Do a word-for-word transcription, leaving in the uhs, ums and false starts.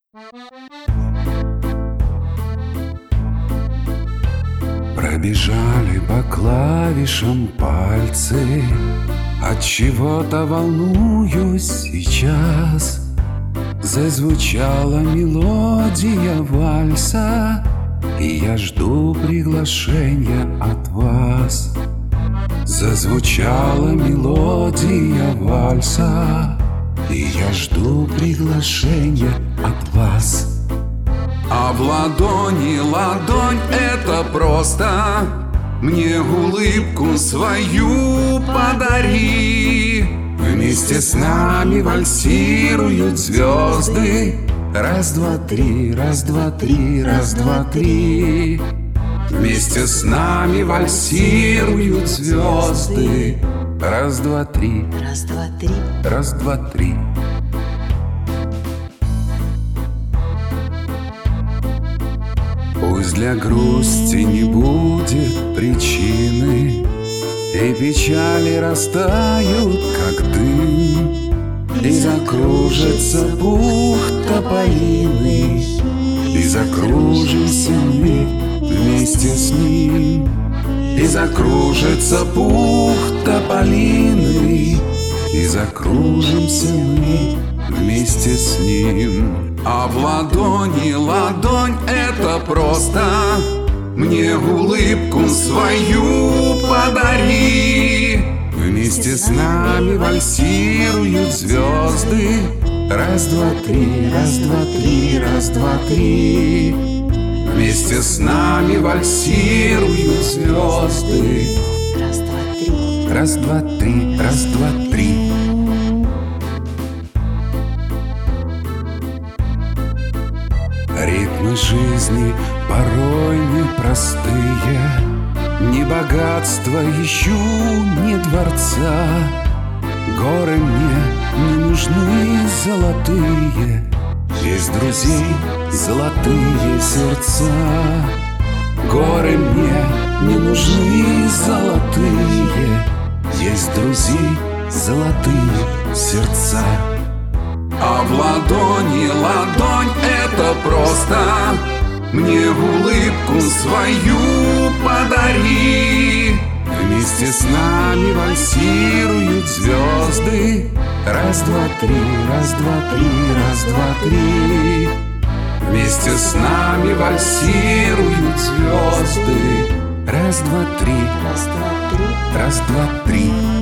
Пробежали по клавишам пальцы, от чего-то волнуюсь сейчас. Зазвучала мелодия вальса, и я жду приглашения от вас. Зазвучала мелодия вальса, и я жду приглашения от вас. А в ладони ладонь — это просто мне улыбку свою подари. Вместе с нами вальсируют звезды. Раз, два, три, раз, два, три, раз, два, три. Вместе с нами вальсируют звезды. Раз, два, три, раз, два, три, раз, два, три. Пусть для грусти не будет причины, и печали растают, как дым, и закружится пух тополиный, и закружимся мы вместе с ним. И закружится пух тополиный, и закружимся мы вместе с ним. А в ладони ладонь — это просто мне улыбку свою подари. Вместе с нами вальсируют звезды. Раз, два, три, раз, два, три, раз, два, три. Вместе с нами вальсируют звезды. раз, два, три, раз, два, три, раз, два, три. Ритмы жизни порой непростые, ни богатства ищу, ни дворца. Горы мне не нужны золотые, есть друзей золотые сердца. Горы мне не нужны золотые, есть друзей золотые сердца. А в ладони ладонь — это просто мне улыбку свою подари. Вместе с нами вальсируют звезды. Раз, два, три, раз, два, три, раз, два, три. Вместе с нами вальсируют звезды. Раз, два, три, раз, два, три. раз, два, три.